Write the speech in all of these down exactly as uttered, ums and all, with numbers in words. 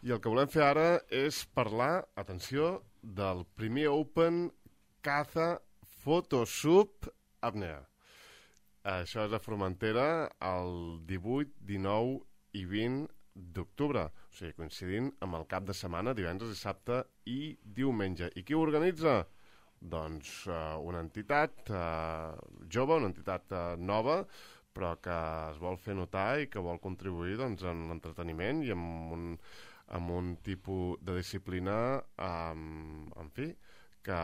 I el que volem fer ara és parlar, atenció, del primer Open Caza Photoshoot Apnea. Això és a Formentera el divuit, dinou i vint d'octubre, o sigui, coincidint amb el cap de setmana, divendres, dissabte i diumenge. I qui ho organitza? Doncs uh, una entitat uh, jove, una entitat uh, nova, però que es vol fer notar i que vol contribuir doncs, en l'entreteniment i amb un, amb un tipus de disciplina, um, en fi, que,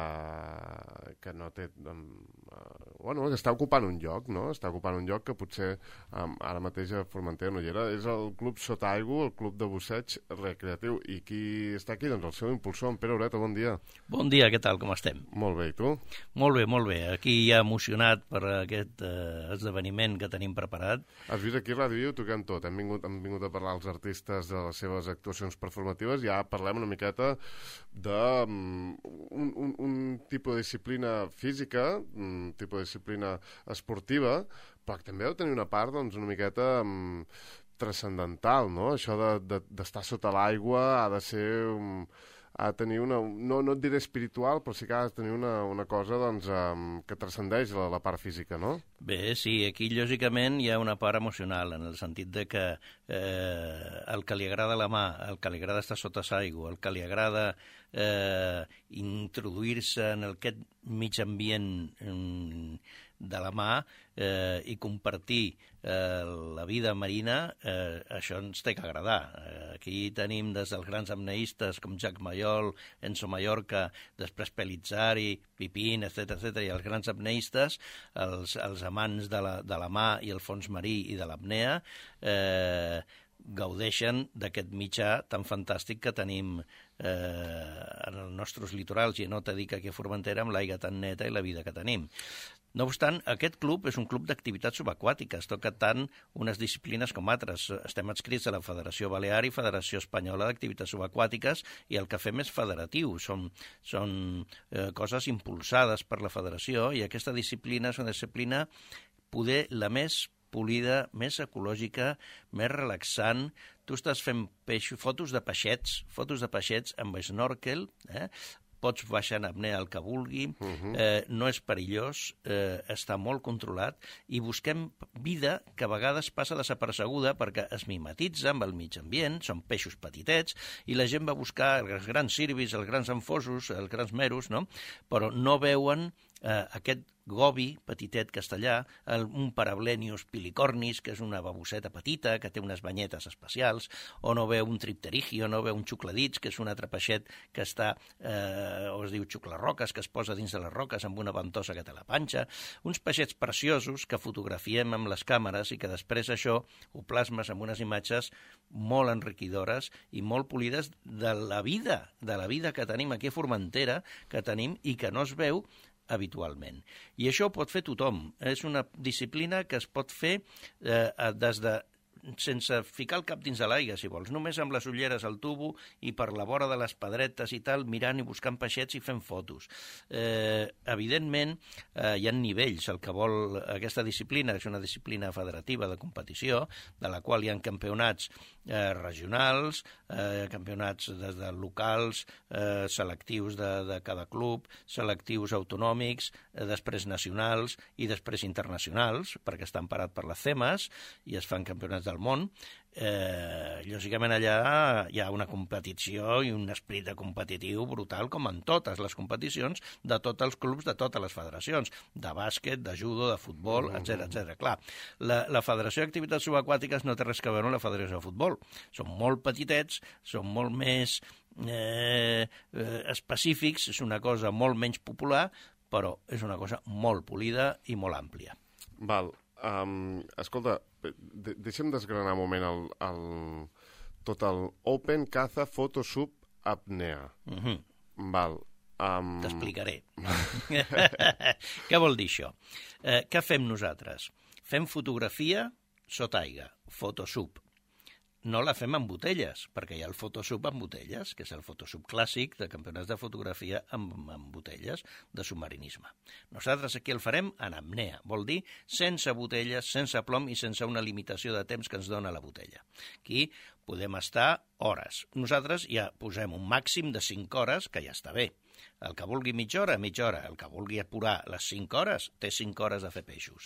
que no té... Um, uh, bueno, que està ocupant un lloc, no? Està ocupant un lloc que potser um, ara mateix a Formentera no hi era. És el Club Sotaigua, el Club de Busseig Recreatiu. I qui està aquí? Doncs el seu impulsor, en Pere Ureta, bon dia. Bon dia, què tal, com estem? Molt bé, i tu? Molt bé, molt bé. Aquí ja emocionat per aquest eh, esdeveniment que tenim preparat. Has vist aquí a Ràdio Viu toquem tot. Hem vingut, hem vingut a parlar als artistes de les seves actuacions performatives. Ja parlem una miqueta de um, un, un un tipus de disciplina física, un tipus de disciplina esportiva, però que també ha de tenir una part doncs, una miqueta um, transcendental, no? Això de, de, d'estar sota l'aigua ha de ser... Um, ha de tenir una... No, no et diré espiritual, però sí que ha de tenir una, una cosa doncs, um, que transcendeix la, la part física, no? Bé, sí, aquí lògicament hi ha una part emocional, en el sentit de que eh, el que li agrada la mà, el que li agrada estar sota l'aigua, el que li agrada eh, introduir-se en aquest mig ambient eh, de la mà eh, i compartir eh, la vida marina, eh, això ens té que agradar. Eh, aquí tenim des dels grans apneistes com Jacques Mayol, Enzo Mallorca, després Pelizzari, Pipín, etcètera, etcètera, i els grans apneistes, els, els amants de la, de la mà i el fons marí i de l'apnea, eh, gaudeixen d'aquest mitjà tan fantàstic que tenim eh, en els nostres litorals, i no t'he dit que aquí a Formentera amb l'aigua tan neta i la vida que tenim. No obstant, aquest club és un club d'activitats subaquàtiques, toca tant unes disciplines com altres. Estem adscrits a la Federació Balear i Federació Espanyola d'Activitats Subaquàtiques i el que fem és federatiu, són, són eh, coses impulsades per la federació, i aquesta disciplina és una disciplina poder la més polida, més ecològica, més relaxant. Tu estàs fent peix, fotos de peixets, fotos de peixets amb snorkel, eh? Pots baixar en apnea el que vulgui, uh-huh. eh, no és perillós, eh, està molt controlat, i busquem vida que a vegades passa desapercebuda perquè es mimetitza amb el mig ambient, són peixos petitets, i la gent va buscar els grans cirbis, els grans enfosos, els grans meros, no? Però no veuen eh, aquest gobi petitet que està allà, el, un Parablenius pilicornis, que és una babosseta petita, que té unes banyetes especials, o no veu un tripterigio, no veu un xucladits, que és un altre peixet que està, eh, o es diu xuclarroques, que es posa dins de les roques amb una ventosa que té la panxa, uns peixets preciosos que fotografiem amb les càmeres i que després això ho plasmes amb unes imatges molt enriquidores i molt polides de la vida, de la vida que tenim aquí a Formentera, que tenim i que no es veu habitualment. I això ho pot fer tothom. És una disciplina que es pot fer eh, des de sense ficar el cap dins de l'aigua, si vols, només amb les ulleres al tubo i per la vora de les pedretes i tal, mirant i buscant peixets i fent fotos. Eh, evidentment, eh, hi ha nivells. El que vol aquesta disciplina és una disciplina federativa de competició, de la qual hi ha campionats eh, regionals, eh, campionats des de locals, eh, selectius de, de cada club, selectius autonòmics, eh, després nacionals i després internacionals, perquè estan parat per les CEMAs i es fan campionats del món. Eh, lògicament allà hi ha una competició i un esperit de competitiu brutal, com en totes les competicions de tots els clubs de totes les federacions, de bàsquet, de judo, de futbol, etcètera, etcètera. Clar, la, la Federació d'Activitats Subaquàtiques no té res que veure amb la Federació de Futbol. Són molt petitets, són molt més eh, eh, específics, és una cosa molt menys popular, però és una cosa molt polida i molt àmplia. Val. Um, escolta, de deixa'm desgranar un moment el, el, tot el Open Caza Photoshoot Apnea. Uh-huh. Val. Um... T'explicaré. Què vol dir això? Eh, què fem nosaltres? Fem fotografia sota aigua, Photoshoot. no la fem en botelles, perquè hi ha el Photoshop en botelles, que és el Photoshop clàssic de campionats de fotografia amb, amb botelles de submarinisme. Nosaltres aquí el farem en apnea, vol dir sense botelles, sense plom i sense una limitació de temps que ens dona la botella. Aquí podem estar hores. Nosaltres ja posem un màxim de cinc hores, que ja està bé. El que vulgui mitja hora, mitja hora. El que vulgui apurar les cinc hores, té cinc hores de fer peixos.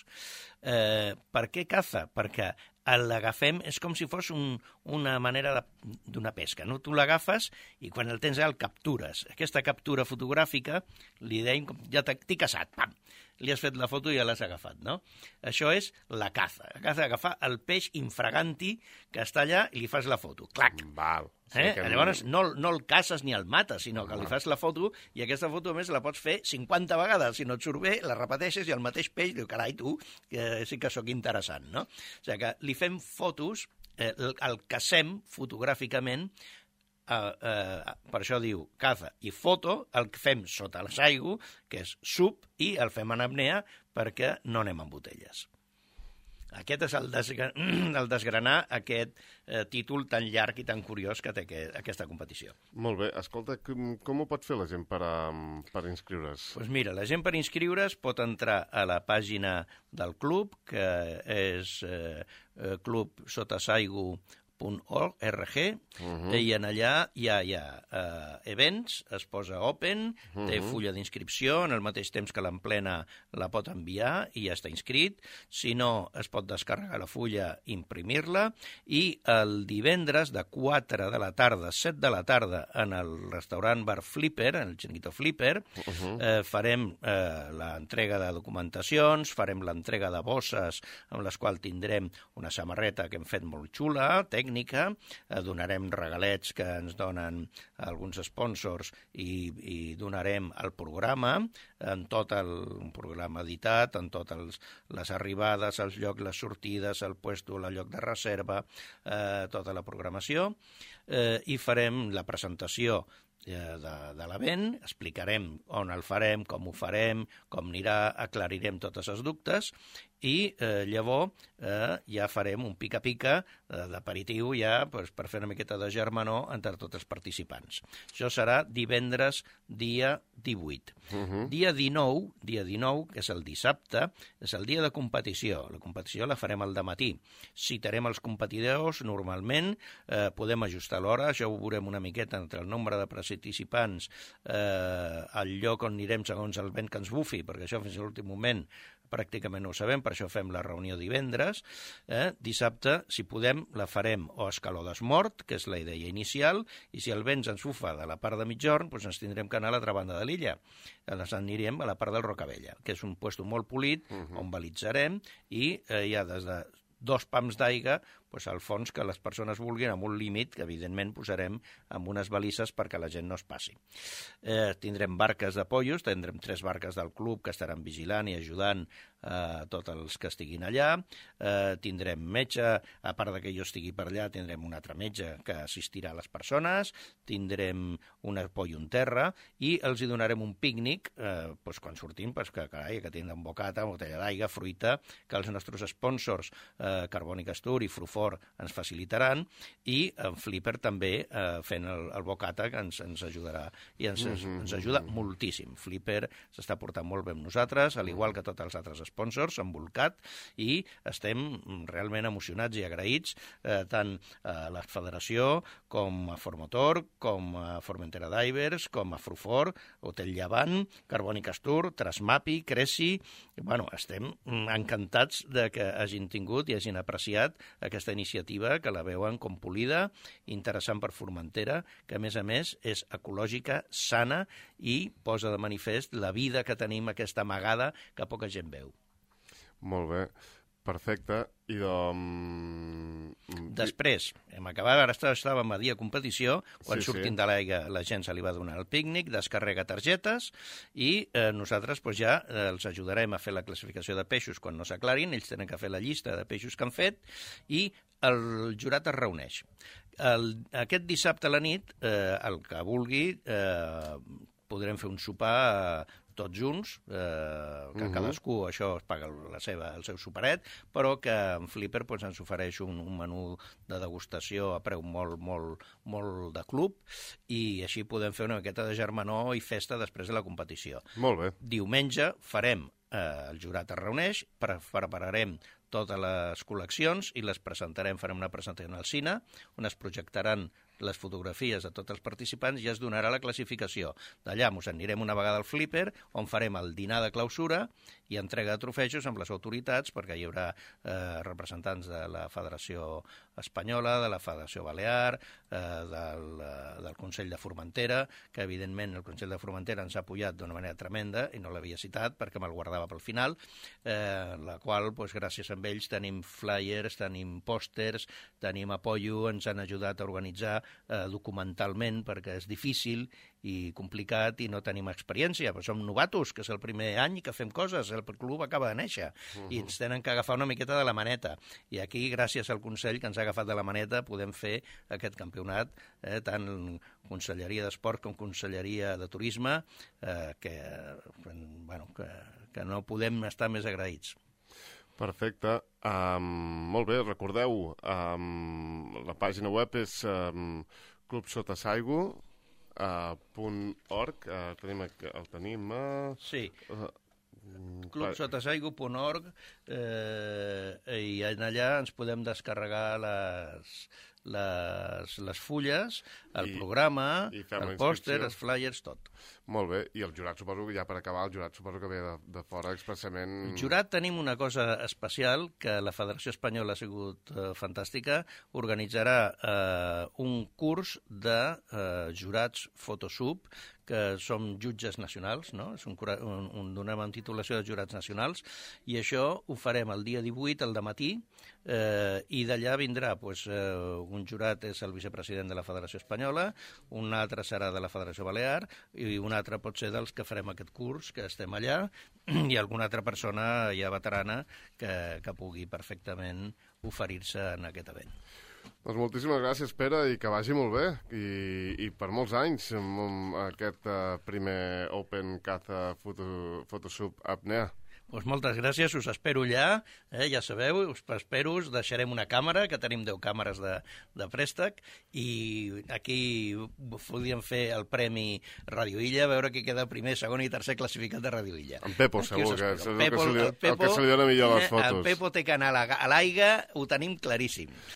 Eh, per què caza? Perquè l'agafem, és com si fos un, una manera d'una pesca, no? Tu l'agafes i quan el tens allà el captures. Aquesta captura fotogràfica, li deim, ja t'he caçat, pam! Li has fet la foto i ja l'has agafat, no? Això és la caza. La caza és agafar el peix infraganti que està allà i li fas la foto. Clac! Val. Sí, Eh? que... Llavors no, no el caces ni el mates, sinó que li fas la foto i aquesta foto a més la pots fer cinquanta vegades. Si no et surt bé, la repeteixes i el mateix peix diu, carai, tu, que sí que sóc interessant, no? O sigui que li fem fotos, eh, el, el cacem fotogràficament, eh, eh, per això diu caza i foto, el que fem sota l'aigua, que és sub, i el fem en apnea perquè no anem amb botelles. Aquest és el, desgra... el desgranar aquest eh, títol tan llarg i tan curiós que té que, aquesta competició. Molt bé. Escolta, com, com ho pot fer la gent per, um, per inscriure's? Doncs pues mira, la gent per inscriure's pot entrar a la pàgina del club, que és eh, club sotasaigu punt org, uh-huh. i en allà hi ha, hi ha uh, events, es posa open, uh-huh. té fulla d'inscripció, en el mateix temps que l'emplena la pot enviar i ja està inscrit. Si no, es pot descarregar la fulla, imprimir-la, i el divendres de quatre de la tarda, set de la tarda, en el restaurant bar Flipper, en el Chiringuito Flipper, uh-huh. eh, farem eh, l'entrega de documentacions, farem l'entrega de bosses, amb les quals tindrem una samarreta que hem fet molt xula, tècnica, tècnica, eh, donarem regalets que ens donen alguns sponsors i, i donarem el programa, en tot el un programa editat, en totes les arribades, els llocs, les sortides, el puesto, el lloc de reserva, eh, tota la programació, eh, i farem la presentació de, de l'event, explicarem on el farem, com ho farem, com anirà, aclarirem totes els dubtes, i eh, llavors eh, ja farem un pica-pica eh, d'aperitiu ja pues, per fer una miqueta de germanor entre tots els participants. Això serà divendres dia divuit. Uh-huh. Dia dinou, dia dinou, que és el dissabte, és el dia de competició. La competició la farem al dematí. Citarem els competidors normalment, eh, podem ajustar l'hora, això ho veurem una miqueta entre el nombre de participants, eh, el lloc on anirem segons el vent que ens bufi, perquè això fins a l'últim moment pràcticament no ho sabem, per això fem la reunió divendres. Eh? Dissabte, si podem, la farem o a Escaló d'Esmort, que és la idea inicial, i si el vent ens bufa de la part de migjorn, doncs ens tindrem que anar a l'altra banda de l'illa. Ens anirem a la part del Rocabella, que és un puesto molt polit, uh-huh. on balitzarem, i eh, hi ha des de dos pams d'aigua pues, al fons que les persones vulguin, amb un límit que evidentment posarem amb unes balises perquè la gent no es passi. Eh, tindrem barques de pollos, tindrem tres barques del club que estaran vigilant i ajudant a eh, tots els que estiguin allà, eh, tindrem metge, a part de que jo estigui per allà, tindrem un altre metge que assistirà a les persones, tindrem un pollo en terra i els hi donarem un pícnic eh, pues, quan sortim, pues, que, carai, que tindrem bocata, botella d'aigua, fruita, que els nostres sponsors, eh, Carbònic Astur i Frufor, ens facilitaran, i en Flipper també eh, fent el, el bocata que ens, ens ajudarà i ens, mm-hmm. ens ajuda moltíssim. Flipper s'està portant molt bé amb nosaltres, al igual que tots els altres sponsors, amb Volcat, i estem realment emocionats i agraïts eh, tant a la federació com a Formotor, com a Formentera Divers, com a Frufor, Hotel Llevant, Carbònic Astur, Trasmapi, Creci. Bueno, estem encantats de que hagin tingut i hagin apreciat aquesta iniciativa, que la veuen com polida, interessant per Formentera, que a més a més és ecològica, sana i posa de manifest la vida que tenim, aquesta amagada que poca gent veu. Molt bé, perfecte. I doncs... Després, hem acabat, ara estàvem a dia competició, quan sí, surtin sí. de l'aigua la gent se li va donar el pícnic, descarrega targetes, i eh, nosaltres pues, ja eh, els ajudarem a fer la classificació de peixos quan no s'aclarin, ells tenen que fer la llista de peixos que han fet, i el jurat es reuneix. El, aquest dissabte a la nit, eh, el que vulgui, eh, podrem fer un sopar tots junts, eh, que Mhm. cadascú això es paga la seva, el seu superet, però que en Flipper doncs, ens ofereix un, un menú de degustació a preu molt, molt, molt de club, i així podem fer una miqueta de germanor i festa després de la competició. Molt bé. Diumenge farem, eh, el jurat es reuneix, pre prepararem totes les col·leccions i les presentarem, farem una presentació al cine, on es projectaran les fotografies de tots els participants i es donarà la classificació. D'allà ens anirem una vegada al Flipper, on farem el dinar de clausura i entrega de trofejos amb les autoritats, perquè hi haurà eh, representants de la Federació Espanyola, de la Federació Balear, eh, del, eh, del Consell de Formentera, que evidentment el Consell de Formentera ens ha apoyat d'una manera tremenda, i no l'havia citat perquè me'l guardava pel final, eh, la qual, doncs, gràcies a ells tenim flyers, tenim pòsters, tenim apoyo, ens han ajudat a organitzar eh, documentalment, perquè és difícil i complicat i no tenim experiència, però som novatos, que és el primer any que fem coses, el club acaba de néixer, uh-huh. i ens tenen que agafar una miqueta de la maneta, i aquí, gràcies al Consell que ens ha agafat de la maneta, podem fer aquest campionat, eh, tant Conselleria d'Esport com Conselleria de Turisme, eh, que, bueno, que, que no podem estar més agraïts. Perfecte. Um, molt bé, recordeu, um, la pàgina web és um, club sota saigo punt org, uh, tenim, el tenim a... Sí, uh, club sota saigo punt org, eh, i allà ens podem descarregar les, les, les fulles, el I, programa, i el pòster, els flyers, tot. Molt bé, i el jurat, suposo que ja per acabar, el jurat suposo que ve de, de fora expressament... El jurat tenim una cosa especial, que la Federació Espanyola ha sigut eh, fantàstica, organitzarà eh, un curs de eh, jurats Photosub, que som jutges nacionals, no? És un, un, un, donem en titulació de jurats nacionals, i això ho farem el dia divuit, al dematí, eh, i d'allà vindrà, pues, eh, un jurat és el vicepresident de la Federació Espanyola, un altre serà de la Federació Balear, i un altre pot ser dels que farem aquest curs, que estem allà, i alguna altra persona ja veterana que, que pugui perfectament oferir-se en aquest event. Doncs moltíssimes gràcies, Pere, i que vagi molt bé, i, i per molts anys amb aquest uh, primer Open Caza Photo, Photosub Apnea. Doncs moltes gràcies, us espero allà, eh, ja sabeu, us espero, us deixarem una càmera, que tenim deu càmeres de, de préstec, i aquí podíem fer el premi Radio Illa, a veure qui queda primer, segon i tercer classificat de Radio Illa. En Pepo, segur, que és el, Pepo, que se li, el, Pepo, el que se li dona millor les fotos. El Pepo té que anar a l'aigua, ho tenim claríssim.